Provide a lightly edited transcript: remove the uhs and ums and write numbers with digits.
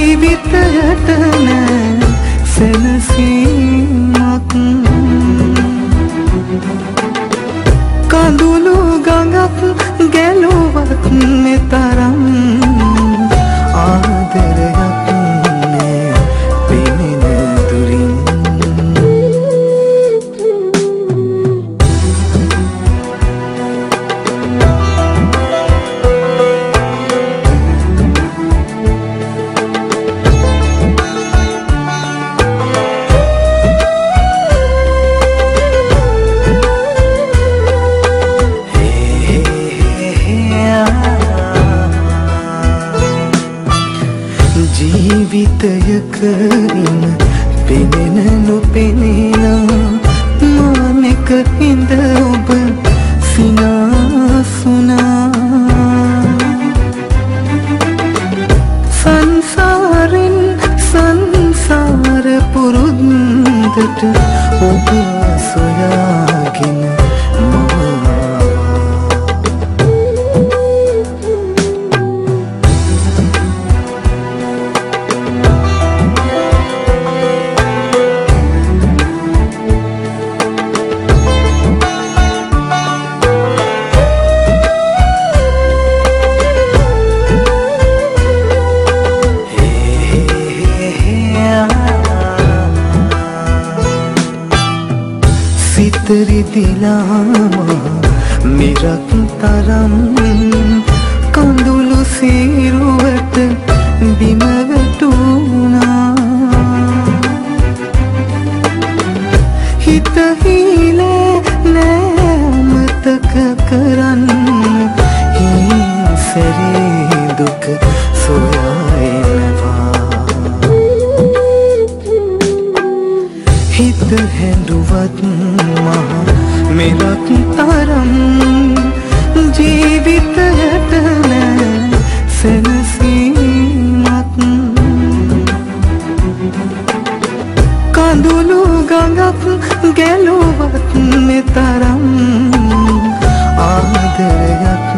ජීවිතයට නෑ සැනසීමක් කඳුළු ගඟක් ගැලුවත් මෙතරම් ආදරයක් නෑ පෙනෙන දුරින් ජීවිතයක ඉන්න පෙනෙන නොපෙනෙන මානෙක ඉඳ ඔබ සිනාසුනා සංසාරෙන් සංසාර පුරුද්දට ඔබ සොයාගෙන සිතරි දිලාම මිරක් තරම් කඳුළු සීරුවට බිම වැටුණා හිත හිලේ නෑ අමතක කරන්න හිසරේ දුක සොයා එනවා හිත හැඬුවත් මහා මෙරක් තරම් ජීවිතයට නෑ සැනසීමක් කඳුළු ගඟක් ගැලුවත් මෙතරම් ආදරයක්